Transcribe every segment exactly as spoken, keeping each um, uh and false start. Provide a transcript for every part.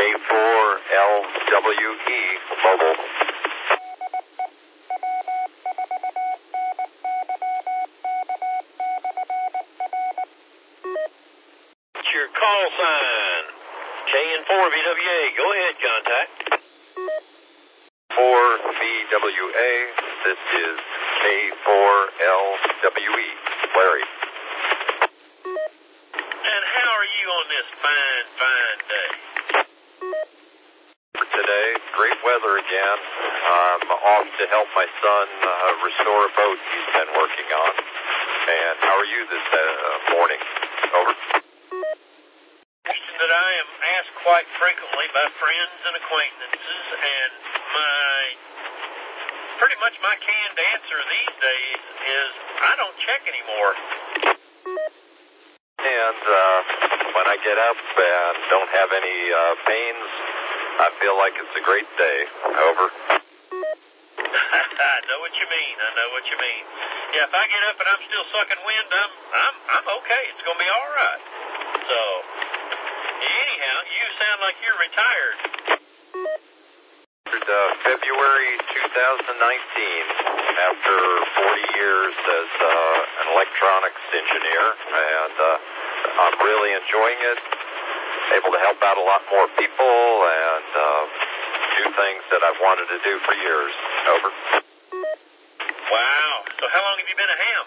K four L W E, mobile. What's your call sign? K N four V W A, go ahead, contact. four V W A, this is K four L W E, Larry. And how are you on this fine, fine day? For today, great weather again. I'm off to help my son uh, restore a boat he's been working on. And how are you this uh, morning? Over. Question that I am asked quite frequently by friends and acquaintances, and my, pretty much my canned answer these days is, I don't check anymore. And uh, when I get up and don't have any uh, pains, I feel like it's a great day. Over. I know what you mean. I know what you mean. Yeah, if I get up and I'm still sucking wind, I'm I'm I'm okay. It's gonna be all right. So, anyhow, you sound like you're retired. Uh, February two thousand nineteen, after forty years as uh, an electronics engineer, and uh, I'm really enjoying it. Able to help out a lot more people and uh, do things that I've wanted to do for years. Over. Wow. So how long have you been a ham?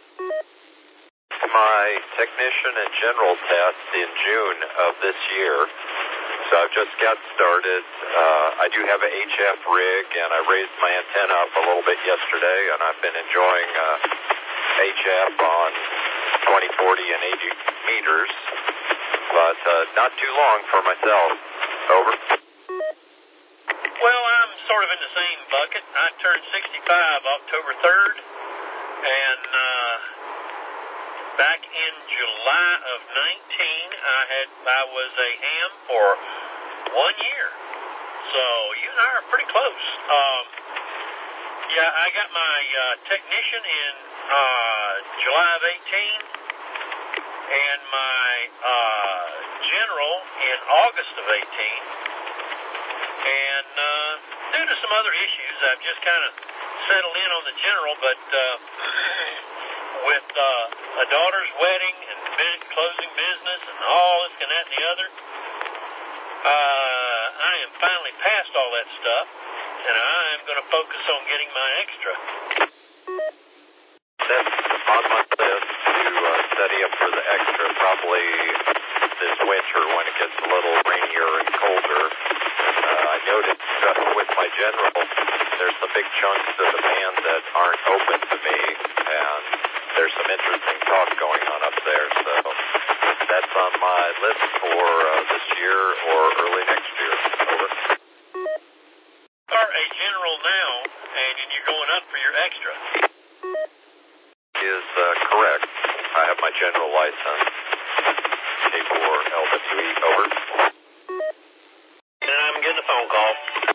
My technician and general test in June of this year. So I've just got started. Uh, I do have a H F rig, and I raised my antenna up a little bit yesterday, and I've been enjoying uh, H F on twenty, forty, and eighty meters, but uh, not too long for myself. Over. Well, I'm sort of in the same bucket. I turned sixty-five October third, and uh, back in July of nineteen, I had I was a ham for one year. So you and I are pretty close. Um, yeah, I got my uh, technician in uh, July of eighteen, and my uh, general in August of eighteen. And uh, due to some other issues, I've just kind of settled in on the general, but uh, with uh, a daughter's wedding and big closing business and all this and that and the other, uh, I am finally past all that stuff, and I am going to focus on getting my extra. That's on my list to uh, study up for the extra, probably this winter when it gets a little rainier and colder. Uh, I noticed uh, with my general, there's some big chunks of the band that aren't open to me, and there's some interesting talk going on up there. So that's on my list for uh, this year or early next year. Over. Are a general now, and you're going up for your extra. Is uh, correct. I have my general license. K four L W E. Over. And I'm getting a phone call.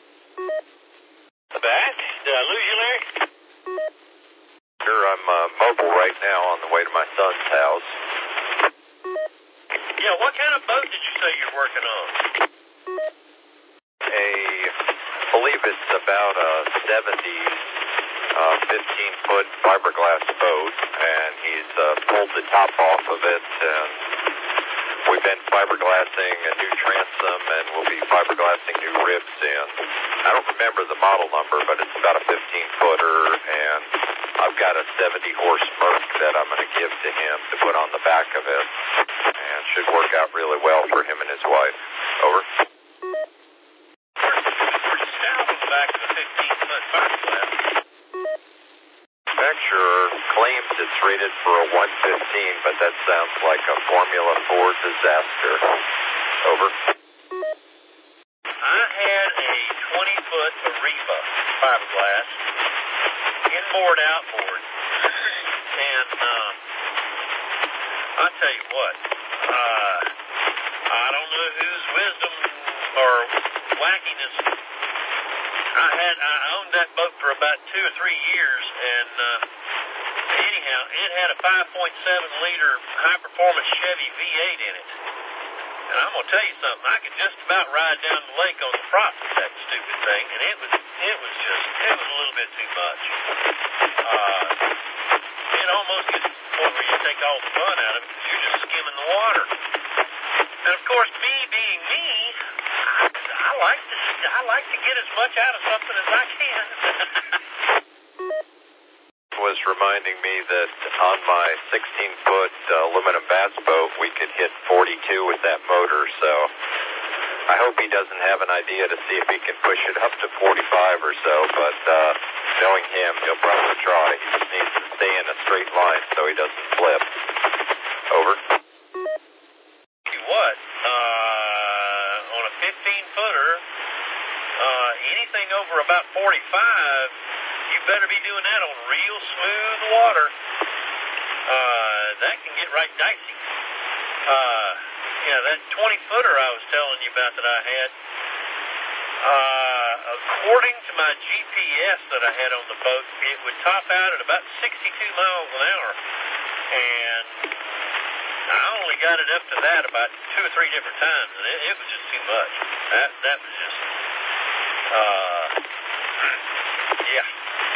Back? Did I lose you, Larry? Sure, I'm uh, mobile right now on the way to my son's house. Yeah, what kind of boat did you say you're working on? A, I believe it's about a seventies, uh, fifteen-foot fiberglass boat, and he's uh, pulled the top off of it, and we've been fiberglassing a new transom, and we'll be fiberglassing new ribs in. I don't remember the model number, but it's about a fifteen-footer, and I've got a seventy-horse Merc that I'm going to give to him to put on the back of it, and should work out really well for him and his wife. Over. Pretty stout on the back of a fifteen-foot fiberglass. Manufacturer claims it's rated for a one fifteen, but that sounds like a Formula four disaster. Over. I had a twenty-foot Ariba fiberglass, inboard, outboard, and uh, I'll tell you what, uh, I don't know whose wisdom or wackiness. I had I owned that boat for about two or three years, and uh, anyhow, it had a five point seven liter high performance Chevy V eight in it, And I'm going to tell you something. I could just about ride down the lake on the prop with that stupid thing, and it was it was just, it was a little bit too much. Uh, it almost gets to the point where you take all the fun out of it because you're just skimming the water. And, of course, me being me, I, I like to I like to get as much out of something as I can. Was reminding me that on my sixteen-foot uh, aluminum bass boat, we could hit forty-two with that motor, so I hope he doesn't have an idea to see if he can push it up to forty-five or so, but uh, knowing him, he'll probably try. He just needs to stay in a straight line so he doesn't flip. Over. Tell you what, uh, on a fifteen-footer, uh, anything over about forty-five, you better be doing that on real smooth water. Uh, that can get right dicey. Uh, yeah, that twenty-footer I was telling you about that I had, uh, according to my G P S that I had on the boat, it would top out at about sixty-two miles an hour. And I only got it up to that about two or three different times, and it, it was just too much. That, that was just, uh, yeah.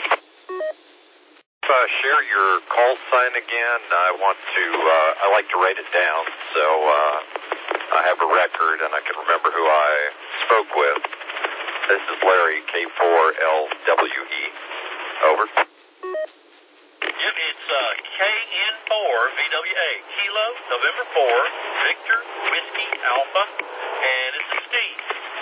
Uh, share your call sign again. I want to, uh, I like to write it down so uh, I have a record and I can remember who I spoke with. This is Larry, K four L W E. Over. Yep, it's uh, K N four V W A, Kilo, November four, Victor, Whiskey, Alpha, and it's Steve.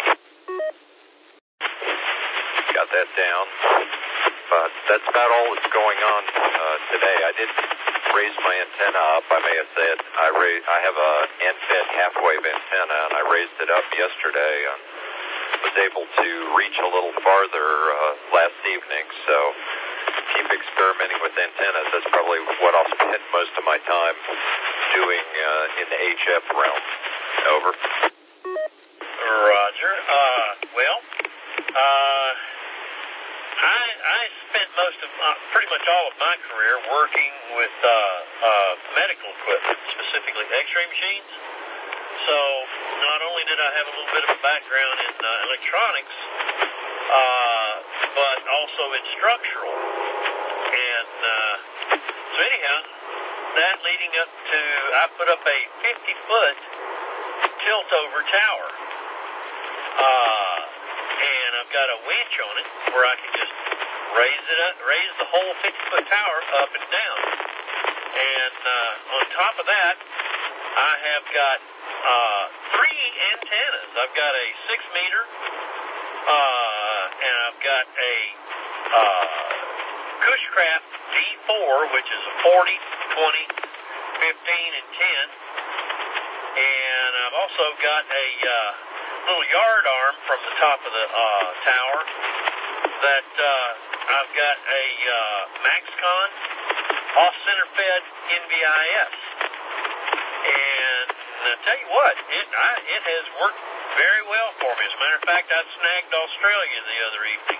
Got that down. But that's about all that's going on uh, today. I did raise my antenna up. I may have said I raised, I have a end-fed half-wave antenna, and I raised it up yesterday and was able to reach a little farther uh, last evening. So keep experimenting with antennas. That's probably what I'll spend most of my time doing uh, in the H F realm. Over. Roger. Uh, well, uh... I, I spent most of, uh, pretty much all of my career working with uh, uh, medical equipment, specifically x-ray machines. So not only did I have a little bit of a background in uh, electronics, uh, but also in structural. And uh, so anyhow, that leading up to, I put up a fifty-foot tilt-over tower. Uh... And I've got a winch on it where I can just raise it up, raise the whole fifty-foot tower up and down. And uh, on top of that, I have got uh, three antennas. I've got a six meter, uh, and I've got a uh, Cushcraft D four, which is a forty, twenty, fifteen, and ten. And I've also got a uh, little yard arm from the top of the uh, tower that uh, I've got a uh, Maxcon off-center fed N V I S. And I tell you what, it I, it has worked very well for me. As a matter of fact, I snagged Australia the other evening.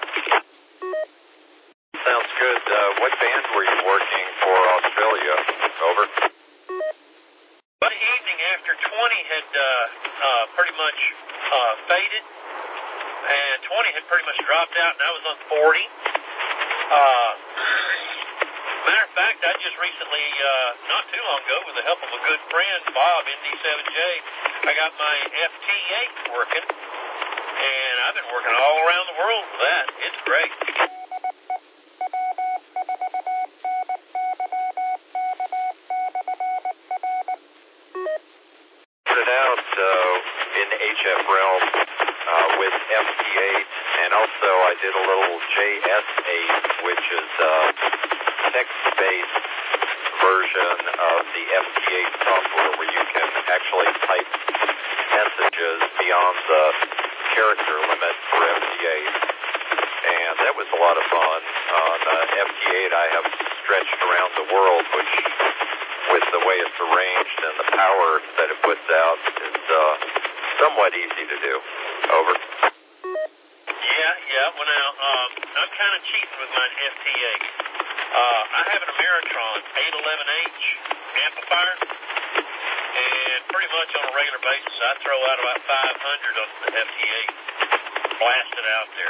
Sounds good. Uh, what band were you working for Australia? Over. But the evening after twenty had uh, uh, pretty much uh, faded, and twenty had pretty much dropped out, and I was on forty. Uh, matter of fact, I just recently, uh, not too long ago, with the help of a good friend, Bob, N D seven J, I got my F T eight working, and I've been working all around the world with that. It's great. Out uh, in the H F realm uh, with F T eight, and also I did a little J S eight, which is a text-based version of the F T eight software where you can actually type messages beyond the character limit for F T eight, and that was a lot of fun. On uh, F T eight I have stretched around the world, which with the way it's arranged and the power that it puts out is uh, somewhat easy to do. Over. Yeah, yeah. Well, now, um, I'm kind of cheating with my F T eight. Uh, I have an Ameritron eight eleven H amplifier, and pretty much on a regular basis. I throw out about five hundred on the F T eight, blast it out there.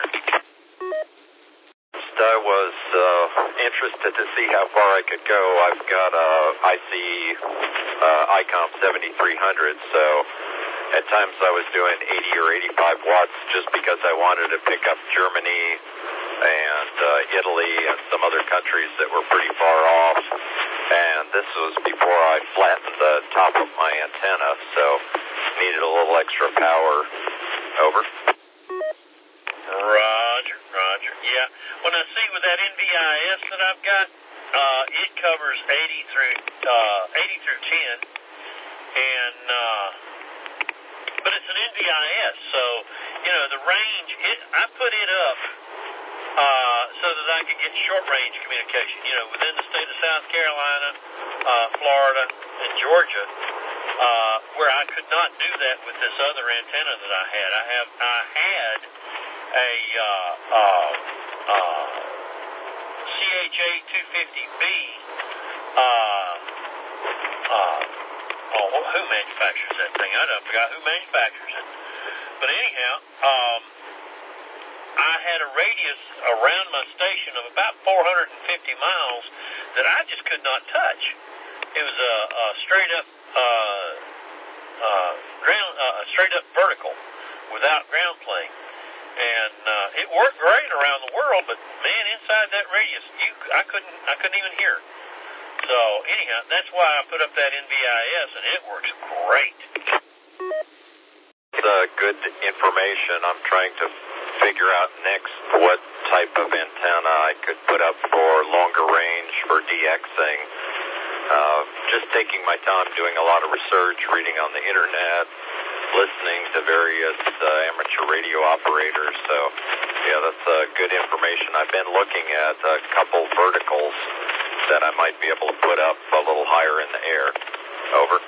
I was uh, interested to see how far I could go. I've got a I C uh, ICOM seventy-three hundred, so at times I was doing eighty or eighty-five watts just because I wanted to pick up Germany and uh, Italy and some other countries that were pretty far off. And this was before I flattened the top of my antenna, so needed a little extra power. Over. Roger, roger. Yeah. Well, now see, with that N B I S that I've got, uh, it covers eighty through uh, eighty through ten, and uh, but it's an N B I S, so you know the range. It, I put it up uh, so that I could get short range communication. You know, within the state of South Carolina, uh, Florida, and Georgia, uh, where I could not do that with this other antenna that I had. I have I had. a uh, uh, uh, C H A two fifty B, uh, uh, oh, who manufactures that thing? I don't forgot who manufactures it. But anyhow, um, I had a radius around my station of about four hundred fifty miles that I just could not touch. It was a, a straight up, uh, uh, ground, uh, straight up vertical without ground plane. And uh, it worked great around the world, but man, inside that radius, you I couldn't I couldn't even hear. So anyhow, that's why I put up that N B I S, and it works great. It's uh, good information. I'm trying to figure out next what type of antenna I could put up for longer range for DXing. Uh, just taking my time, doing a lot of research, reading on the internet, listening to various uh, amateur radio operators. So, yeah, that's uh, good information. I've been looking at a couple verticals that I might be able to put up a little higher in the air. Over.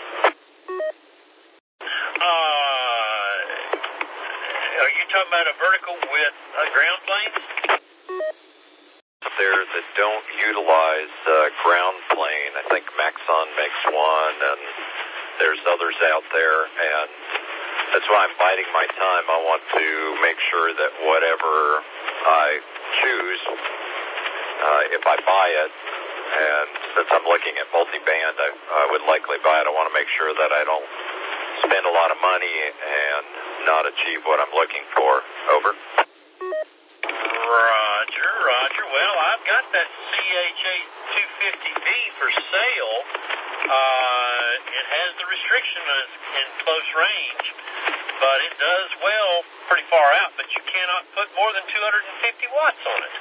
Uh, are you talking about a vertical with uh, ground planes? There that don't utilize uh, ground plane. I think Maxon makes one, and there's others out there, and that's why I'm biding my time. I want to make sure that whatever I choose, uh, if I buy it, and since I'm looking at multi-band, I, I would likely buy it. I want to make sure that I don't spend a lot of money and not achieve what I'm looking for. Over. Roger, roger. Well, I've got that C H A two fifty B for sale. Uh, it has the restriction in close range, but it does well pretty far out, but you cannot put more than two hundred fifty watts on it.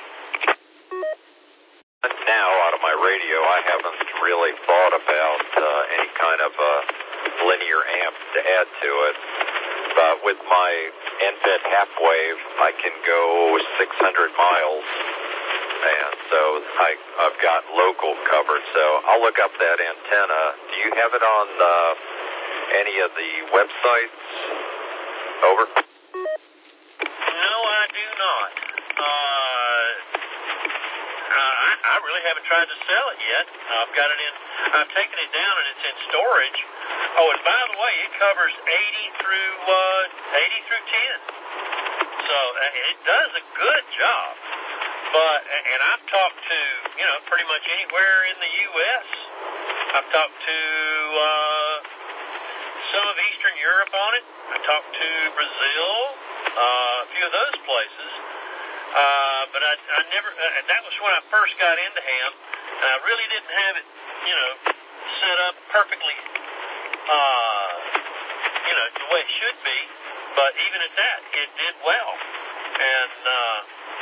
Now, out of my radio, I haven't really thought about uh, any kind of uh, linear amp to add to it. But with my N F E T half wave, I can go six hundred miles. And so I, I've got local covered. So I'll look up that antenna. Do you have it on uh, any of the websites? Over. No, I do not. Uh, I, I really haven't tried to sell it yet. I've got it in. I've taken it down and it's in storage. Oh, and by the way, it covers eighty through uh, eighty through ten. So it does a good job. But and I've talked to you know pretty much anywhere in the U S I've talked to uh, some of Eastern Europe on it. I talked to Brazil, uh, a few of those places. Uh, but I, I never. Uh, that was when I first got into ham, and I really didn't have it, you know, set up perfectly, uh, you know, the way it should be. But even at that, it did well. And uh,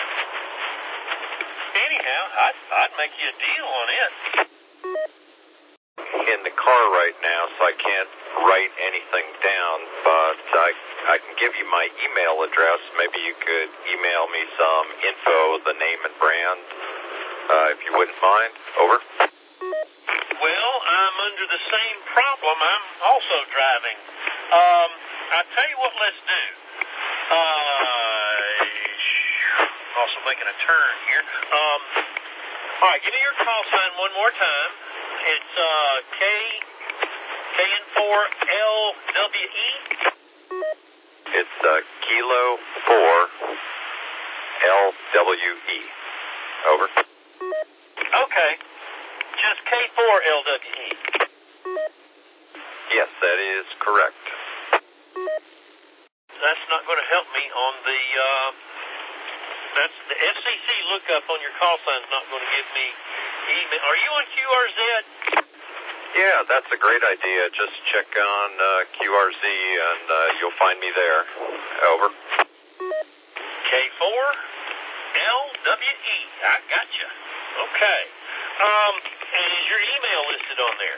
anyhow, I'd, I'd make you a deal on it. In the car right now, so I can't write anything down, but I, I can give you my email address. Maybe you could email me some info, the name and brand, uh, if you wouldn't mind. Over. Well, I'm under the same problem. I'm also driving. Um, I'll tell you what, let's do. Uh, also making a turn here. Um, all right, give me your call sign one more time. It's uh, K, K N four. four L W E? It's uh, Kilo four L W E. Over. Okay. Just K four L W E. Yes, that is correct. That's not going to help me on the, uh, that's the F C C lookup on your call sign is not going to give me email. Are you on Q R Z? Yeah, that's a great idea. Just check on uh, Q R Z and uh, you'll find me there. Over. K four L W E. I gotcha. Okay. Um, and is your email listed on there?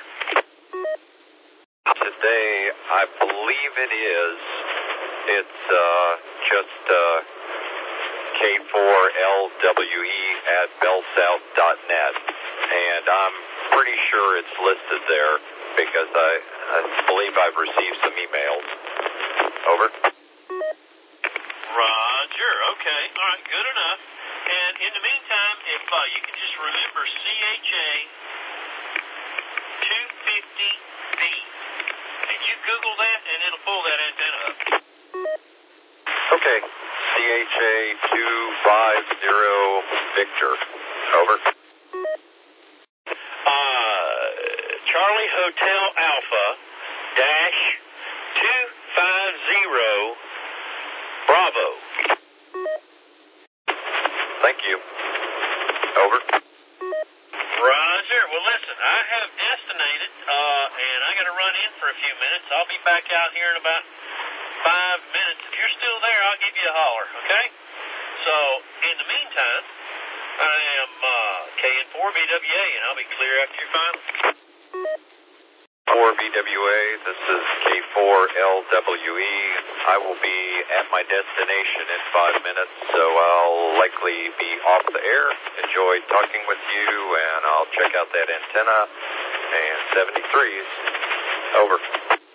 Today, I believe it is. It's uh, just uh, K four L W E at bellsouth dot net. And I'm pretty sure it's listed there because I, I believe I've received some emails. Over. Roger. Okay. All right. Good enough. And in the meantime, if uh, you can just remember C H A two fifty B. Did you Google that and it'll pull that antenna up? Okay. C H A two fifty Victor. Over. Uh, Charlie Hotel Alpha dash two fifty Bravo. Thank you. Over. Roger. Well, listen, I have destinated, uh, and I got to run in for a few minutes. I'll be back out here in about five minutes. If you're still there, I'll give you a holler, okay? So, in the meantime, I am uh, K N four B W A, and I'll be clear after your final. four B W A, this is K four L W E. I will be at my destination in five minutes, so I'll likely be off the air. Enjoyed talking with you, and I'll check out that antenna and seventy-threes. Over.